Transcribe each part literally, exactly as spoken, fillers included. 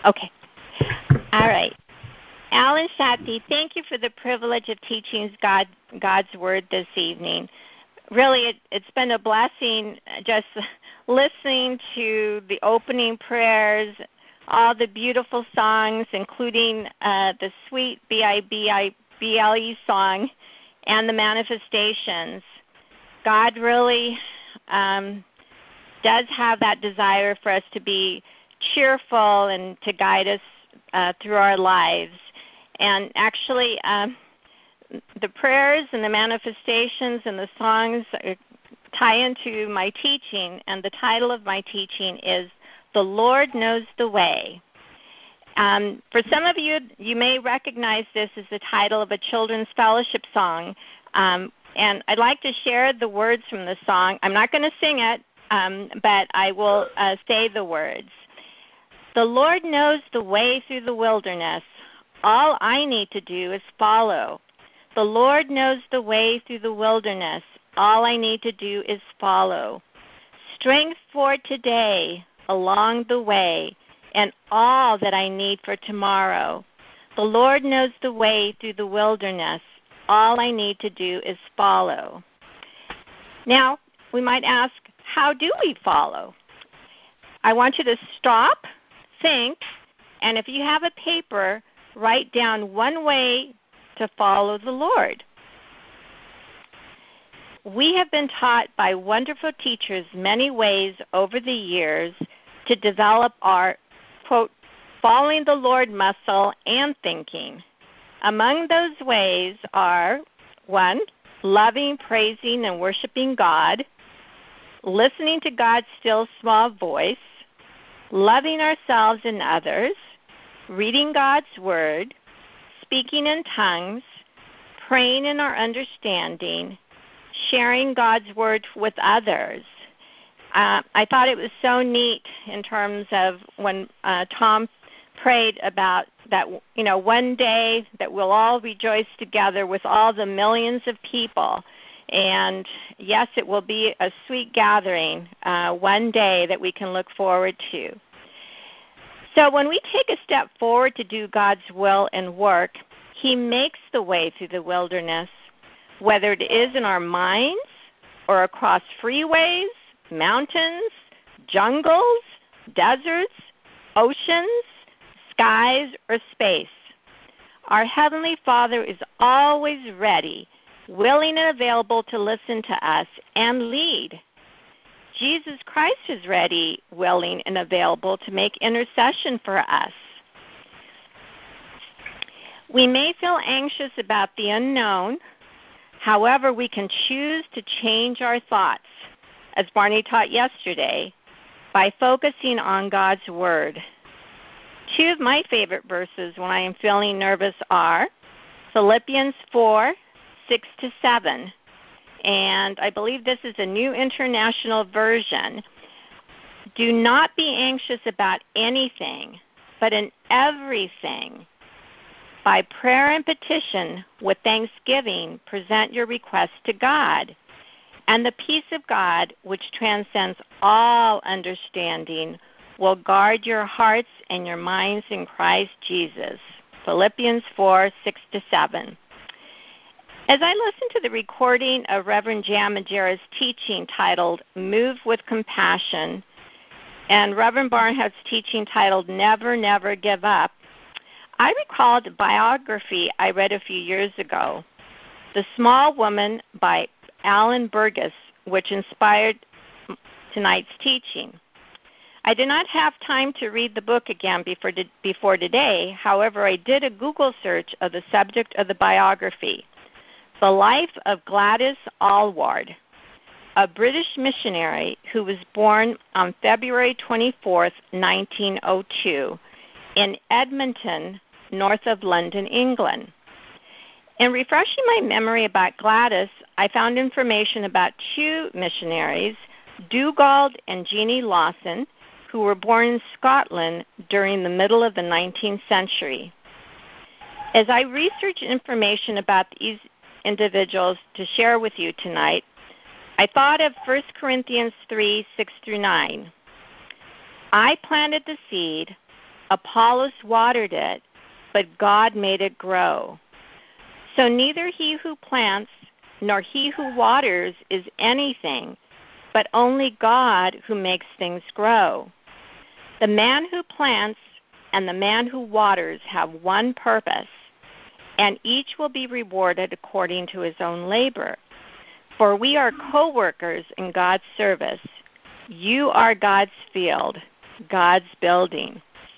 Okay. All right. Alan Shakti, thank you for the privilege of teaching God, God's Word this evening. Really, it, it's been a blessing just listening to the opening prayers, all the beautiful songs, including uh, the sweet B I B I B L E song and the manifestations. God really um, does have that desire for us to be cheerful and to guide us uh, through our lives. And actually, um, the prayers and the manifestations and the songs tie into my teaching, and the title of my teaching is The Lord Knows the Way. Um, for some of you, you may recognize this as the title of a children's fellowship song, um, and I'd like to share the words from the song. I'm not going to sing it, um, but I will uh, say the words. The Lord knows the way through the wilderness. All I need to do is follow. The Lord knows the way through the wilderness. All I need to do is follow. Strength for today along the way, and all that I need for tomorrow. The Lord knows the way through the wilderness. All I need to do is follow. Now, we might ask, how do we follow? I want you to stop, think, and if you have a paper, write down one way to follow the Lord. We have been taught by wonderful teachers many ways over the years to develop our, quote, following the Lord muscle and thinking. Among those ways are, one, loving, praising, and worshiping God, listening to God's still small voice, loving ourselves and others, reading God's Word, speaking in tongues, praying in our understanding, sharing God's Word with others. Uh, I thought it was so neat in terms of when uh, Tom prayed about that, you know, one day that we'll all rejoice together with all the millions of people. And yes, it will be a sweet gathering uh, one day that we can look forward to. So when we take a step forward to do God's will and work, He makes the way through the wilderness, whether it is in our minds or across freeways, mountains, jungles, deserts, oceans, skies, or space. Our Heavenly Father is always ready, willing and available to listen to us and lead. Jesus Christ is ready, willing, and available to make intercession for us. We may feel anxious about the unknown. However, we can choose to change our thoughts, as Barney taught yesterday, by focusing on God's Word. Two of my favorite verses when I am feeling nervous are Philippians four, six to seven. And I believe this is a New International Version. Do not be anxious about anything, but in everything, by prayer and petition, with thanksgiving, present your requests to God. And the peace of God, which transcends all understanding, will guard your hearts and your minds in Christ Jesus. Philippians four, six to seven. As I listened to the recording of Reverend Jan Majera's teaching titled Move with Compassion and Reverend Barnhart's teaching titled Never, Never Give Up, I recalled a biography I read a few years ago, The Small Woman by Alan Burgess, which inspired tonight's teaching. I did not have time to read the book again before, before today. However, I did a Google search of the subject of the biography. The Life of Gladys Aylward, a British missionary who was born on February twenty-fourth, nineteen oh two, in Edmonton, north of London, England. In refreshing my memory about Gladys, I found information about two missionaries, Dugald and Jeanie Lawson, who were born in Scotland during the middle of the nineteenth century. As I researched information about these individuals to share with you tonight, I thought of First Corinthians three, six through nine. I planted the seed, Apollos watered it, but God made it grow. So neither he who plants nor he who waters is anything, but only God who makes things grow. The man who plants and the man who waters have one purpose, and each will be rewarded according to his own labor. For we are co-workers in God's service. You are God's field, God's building.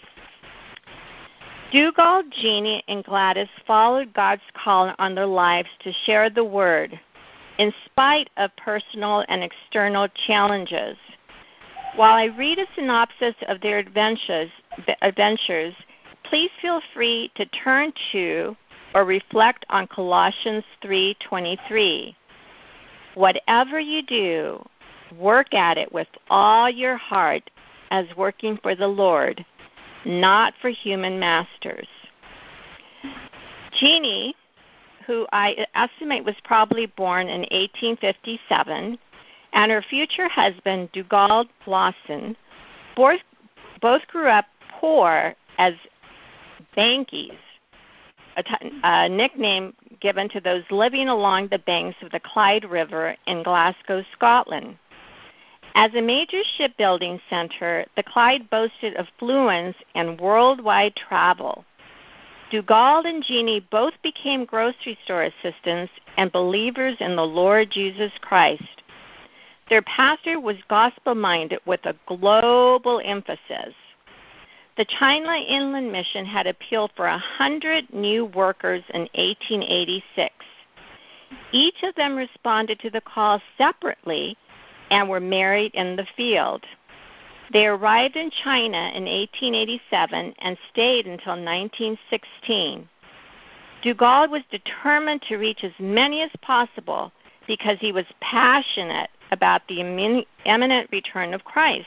Dougal, Jeannie, and Gladys followed God's call on their lives to share the word, in spite of personal and external challenges. While I read a synopsis of their adventures, adventures, please feel free to turn to or reflect on Colossians three twenty-three. Whatever you do, work at it with all your heart as working for the Lord, not for human masters. Jeannie, who I estimate was probably born in eighteen fifty-seven, and her future husband, Dougal Lawson, both, both grew up poor as Bankies, a, t- a nickname given to those living along the banks of the Clyde River in Glasgow, Scotland. As a major shipbuilding center, the Clyde boasted affluence and worldwide travel. Dougal and Jeannie both became grocery store assistants and believers in the Lord Jesus Christ. Their pastor was gospel-minded with a global emphasis. The China Inland Mission had appealed for a hundred new workers in eighteen eighty-six. Each of them responded to the call separately and were married in the field. They arrived in China in eighteen eighty-seven and stayed until nineteen sixteen. Dougal was determined to reach as many as possible because he was passionate about the imminent return of Christ.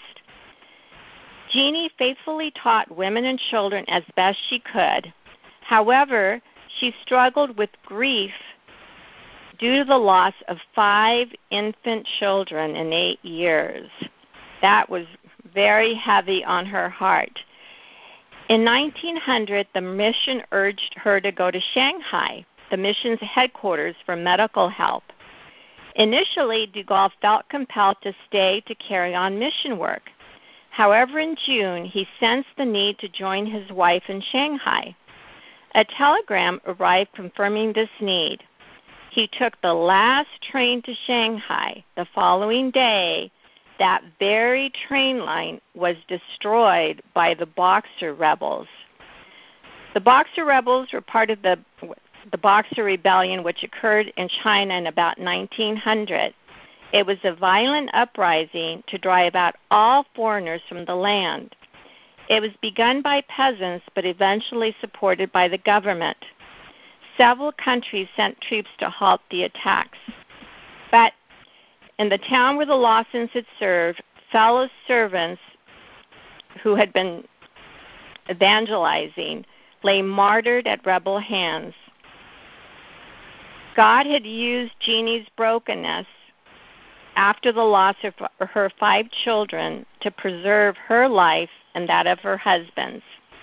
Jeannie faithfully taught women and children as best she could. However, she struggled with grief due to the loss of five infant children in eight years. That was very heavy on her heart. In nineteen hundred, the mission urged her to go to Shanghai, the mission's headquarters for medical help. Initially, Dougal felt compelled to stay to carry on mission work. However, in June, he sensed the need to join his wife in Shanghai. A telegram arrived confirming this need. He took the last train to Shanghai. The following day, that very train line was destroyed by the Boxer rebels. The Boxer rebels were part of the, the Boxer Rebellion, which occurred in China in about nineteen hundred. It was a violent uprising to drive out all foreigners from the land. It was begun by peasants, but eventually supported by the government. Several countries sent troops to halt the attacks. But in the town where the Lawsons had served, fellow servants who had been evangelizing lay martyred at rebel hands. God had used Jeannie's brokenness after the loss of her five children to preserve her life and that of her husband's.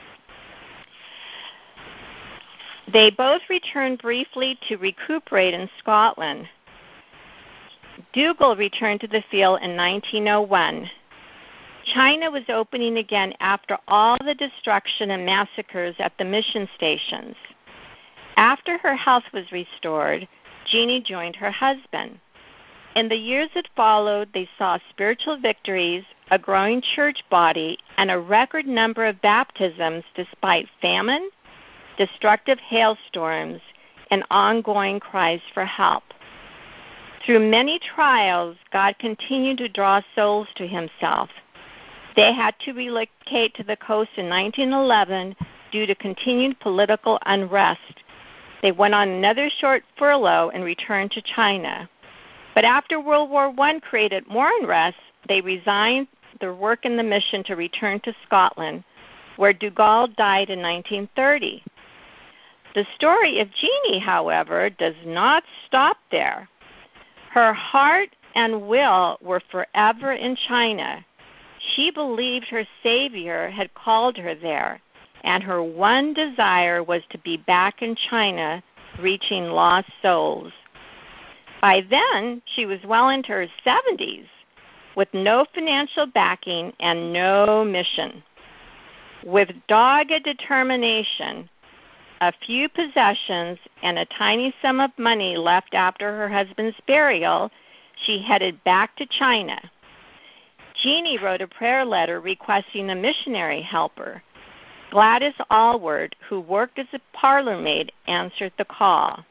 They both returned briefly to recuperate in Scotland. Dougal returned to the field in nineteen oh one. China was opening again after all the destruction and massacres at the mission stations. After her health was restored, Jeannie joined her husband. In the years that followed, they saw spiritual victories, a growing church body, and a record number of baptisms despite famine, destructive hailstorms, and ongoing cries for help. Through many trials, God continued to draw souls to himself. They had to relocate to the coast in nineteen eleven due to continued political unrest. They went on another short furlough and returned to China. But after World War One created more unrest, they resigned their work in the mission to return to Scotland, where Dougal died in nineteen thirty. The story of Jeannie, however, does not stop there. Her heart and will were forever in China. She believed her Savior had called her there, and her one desire was to be back in China, reaching lost souls. By then, she was well into her seventies, with no financial backing and no mission. With dogged determination, a few possessions, and a tiny sum of money left after her husband's burial, she headed back to China. Jeannie wrote a prayer letter requesting a missionary helper. Gladys Allward, who worked as a parlor maid, answered the call.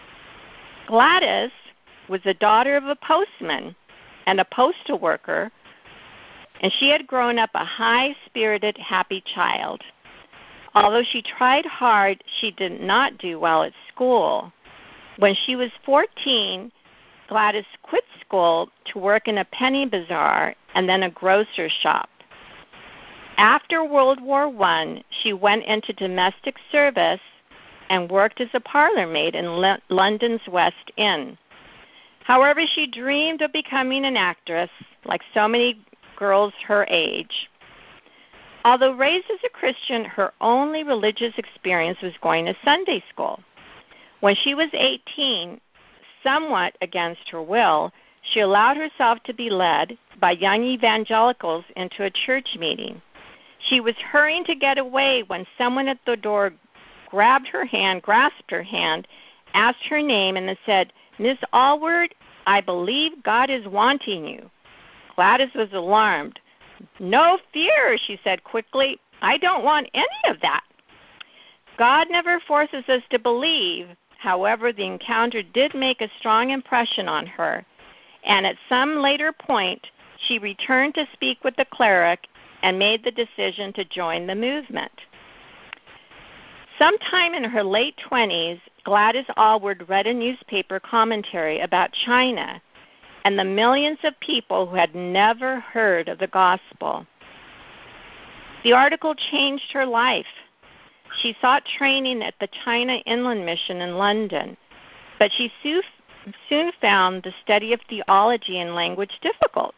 Gladys was the daughter of a postman and a postal worker, and she had grown up a high-spirited, happy child. Although she tried hard, she did not do well at school. When she was fourteen, Gladys quit school to work in a penny bazaar and then a grocer's shop. After World War One, she went into domestic service and worked as a parlor maid in L- London's West End. However, she dreamed of becoming an actress, like so many girls her age. Although raised as a Christian, her only religious experience was going to Sunday school. When she was eighteen, somewhat against her will, she allowed herself to be led by young evangelicals into a church meeting. She was hurrying to get away when someone at the door grabbed her hand, grasped her hand, asked her name, and then said, "Miss Allward, I believe God is wanting you." Gladys was alarmed. "No fear," she said quickly. "I don't want any of that." God never forces us to believe. However, the encounter did make a strong impression on her, and at some later point, she returned to speak with the cleric and made the decision to join the movement. Sometime in her late twenties, Gladys Allward read a newspaper commentary about China and the millions of people who had never heard of the gospel. The article changed her life. She sought training at the China Inland Mission in London, but she soon found the study of theology and language difficult.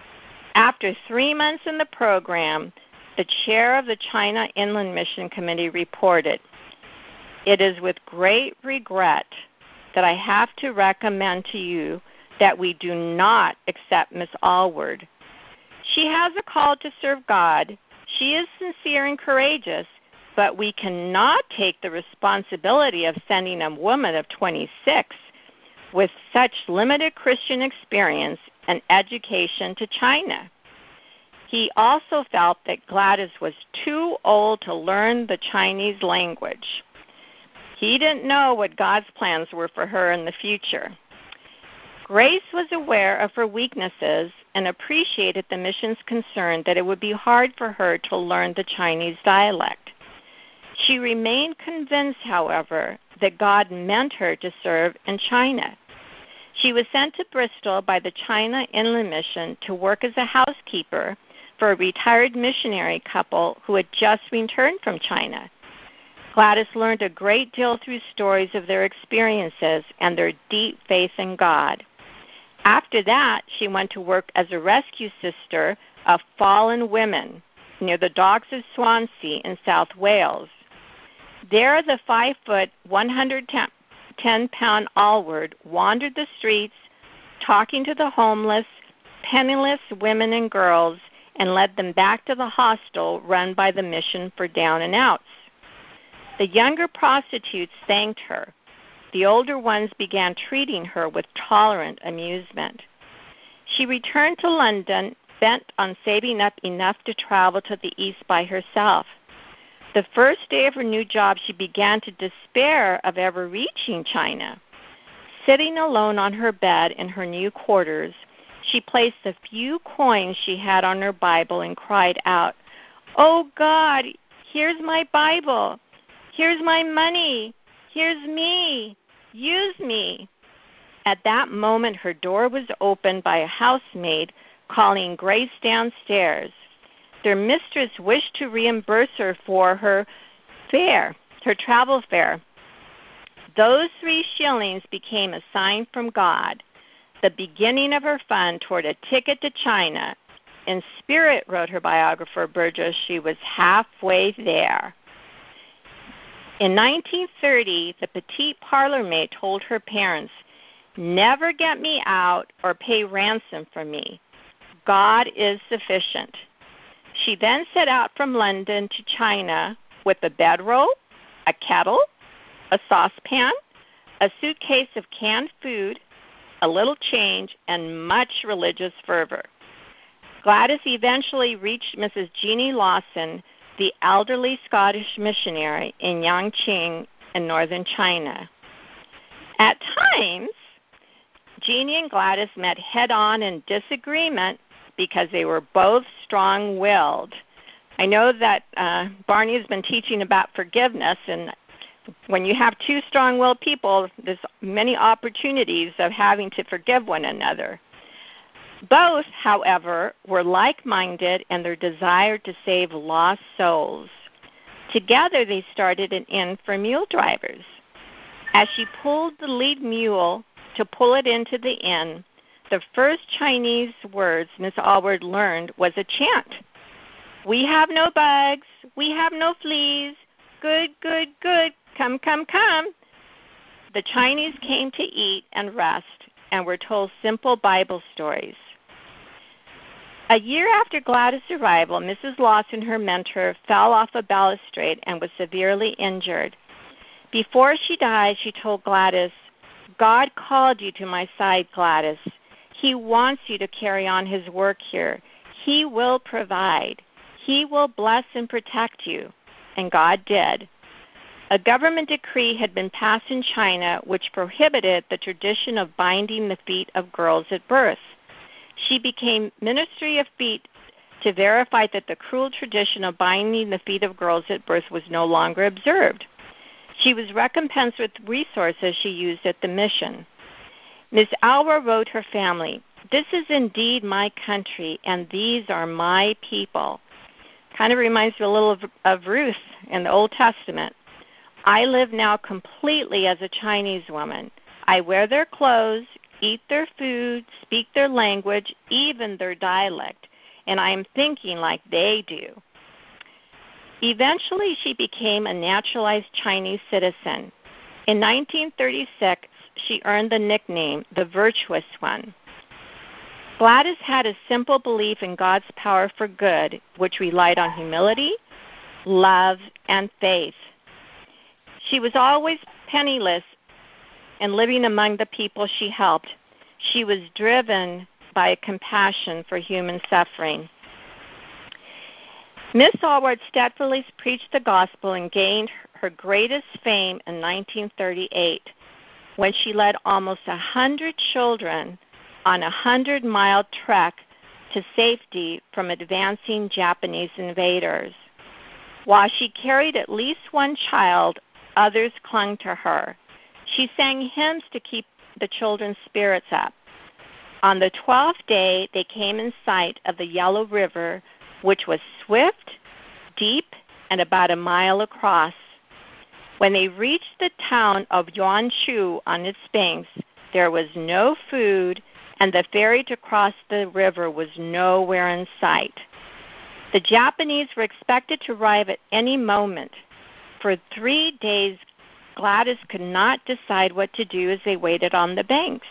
After three months in the program, the chair of the China Inland Mission Committee reported, "It is with great regret that I have to recommend to you that we do not accept Miss Allward. She has a call to serve God. She is sincere and courageous, but we cannot take the responsibility of sending a woman of twenty-six with such limited Christian experience and education to China." He also felt that Gladys was too old to learn the Chinese language. He didn't know what God's plans were for her in the future. Grace was aware of her weaknesses and appreciated the mission's concern that it would be hard for her to learn the Chinese dialect. She remained convinced, however, that God meant her to serve in China. She was sent to Bristol by the China Inland Mission to work as a housekeeper for a retired missionary couple who had just returned from China. Gladys learned a great deal through stories of their experiences and their deep faith in God. After that, she went to work as a rescue sister of fallen women near the docks of Swansea in South Wales. There, the five-foot, one hundred ten pound Allward wandered the streets, talking to the homeless, penniless women and girls, and led them back to the hostel run by the Mission for Down and Outs. The younger prostitutes thanked her. The older ones began treating her with tolerant amusement. She returned to London, bent on saving up enough to travel to the East by herself. The first day of her new job, she began to despair of ever reaching China. Sitting alone on her bed in her new quarters, she placed the few coins she had on her Bible and cried out, "Oh God, here's my Bible. Here's my money. Here's me. Use me." At that moment, her door was opened by a housemaid calling Grace downstairs. Their mistress wished to reimburse her for her fare, her travel fare. Those three shillings became a sign from God, the beginning of her fund toward a ticket to China. In spirit, wrote her biographer Burgess, she was halfway there. In nineteen thirty, the petite parlor maid told her parents, "Never get me out or pay ransom for me. God is sufficient." She then set out from London to China with a bedroll, a kettle, a saucepan, a suitcase of canned food, a little change, and much religious fervor. Gladys eventually reached Missus Jeannie Lawson, the elderly Scottish missionary in Yangqing in northern China. At times, Jeannie and Gladys met head-on in disagreement because they were both strong-willed. I know that uh, Barney has been teaching about forgiveness, and when you have two strong-willed people, there's many opportunities of having to forgive one another. Both, however, were like-minded in their desire to save lost souls. Together, they started an inn for mule drivers. As she pulled the lead mule to pull it into the inn, the first Chinese words Miss Allward learned was a chant. "We have no bugs, we have no fleas, good, good, good, come, come, come." The Chinese came to eat and rest and were told simple Bible stories. A year after Gladys' arrival, Missus Lawson, her mentor, fell off a balustrade and was severely injured. Before she died, she told Gladys, "God called you to my side, Gladys. He wants you to carry on his work here. He will provide. He will bless and protect you." And God did. A government decree had been passed in China which prohibited the tradition of binding the feet of girls at birth. She became Ministry of Feet to verify that the cruel tradition of binding the feet of girls at birth was no longer observed. She was recompensed with resources she used at the mission. Miss Alwa wrote her family, "This is indeed my country, and these are my people." Kind of reminds me a little of, of Ruth in the Old Testament. "I live now completely as a Chinese woman. I wear their clothes, eat their food, speak their language, even their dialect, and I am thinking like they do." Eventually, she became a naturalized Chinese citizen. In nineteen thirty-six, she earned the nickname the Virtuous One. Gladys had a simple belief in God's power for good, which relied on humility, love, and faith. She was always penniless and living among the people she helped. She was driven by a compassion for human suffering. Miss Allward steadfastly preached the gospel and gained her greatest fame in nineteen thirty-eight when she led almost a hundred children on a hundred-mile trek to safety from advancing Japanese invaders. While she carried at least one child, others clung to her. She sang hymns to keep the children's spirits up. On the twelfth day, they came in sight of the Yellow River, which was swift, deep, and about a mile across. When they reached the town of Yuanshu on its banks, there was no food, and the ferry to cross the river was nowhere in sight. The Japanese were expected to arrive at any moment. For three days, Gladys could not decide what to do as they waited on the banks.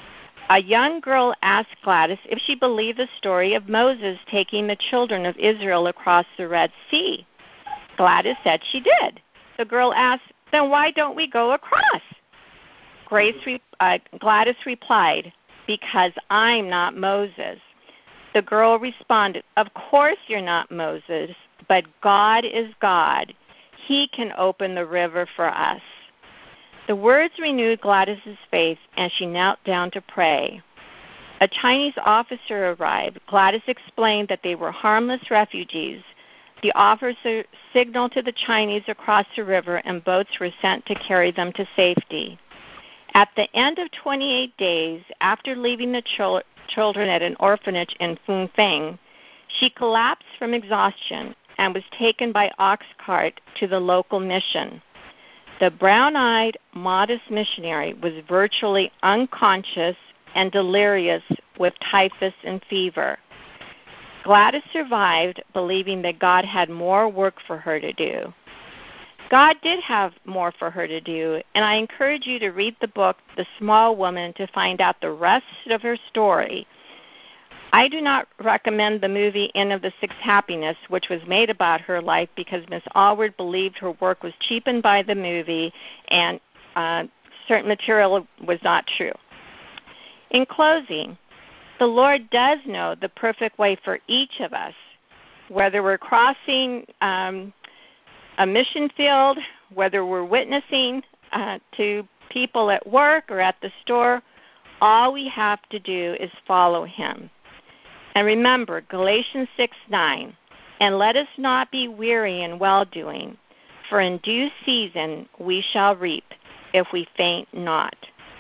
A young girl asked Gladys if she believed the story of Moses taking the children of Israel across the Red Sea. Gladys said she did. The girl asked, "Then why don't we go across?" Grace, re- uh, Gladys replied, "Because I'm not Moses." The girl responded, "Of course you're not Moses, but God is God. He can open the river for us." The words renewed Gladys's faith, and she knelt down to pray. A Chinese officer arrived. Gladys explained that they were harmless refugees. The officer signaled to the Chinese across the river, and boats were sent to carry them to safety. At the end of twenty-eight days, after leaving the chil- children at an orphanage in Fengfeng, she collapsed from exhaustion and was taken by ox cart to the local mission. The brown-eyed, modest missionary was virtually unconscious and delirious with typhus and fever. Gladys survived, believing that God had more work for her to do. God did have more for her to do, and I encourage you to read the book, The Small Woman, to find out the rest of her story. I do not recommend the movie Inn of the Sixth Happiness, which was made about her life, because Miss Allward believed her work was cheapened by the movie and uh, certain material was not true. In closing, the Lord does know the perfect way for each of us, whether we're crossing um, a mission field, whether we're witnessing uh, to people at work or at the store. All we have to do is follow him. And remember, Galatians six nine, and let us not be weary in well-doing, for in due season we shall reap if we faint not.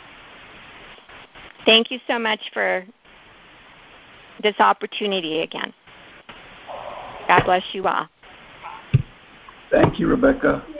Thank you so much for this opportunity again. God bless you all. Thank you, Rebecca.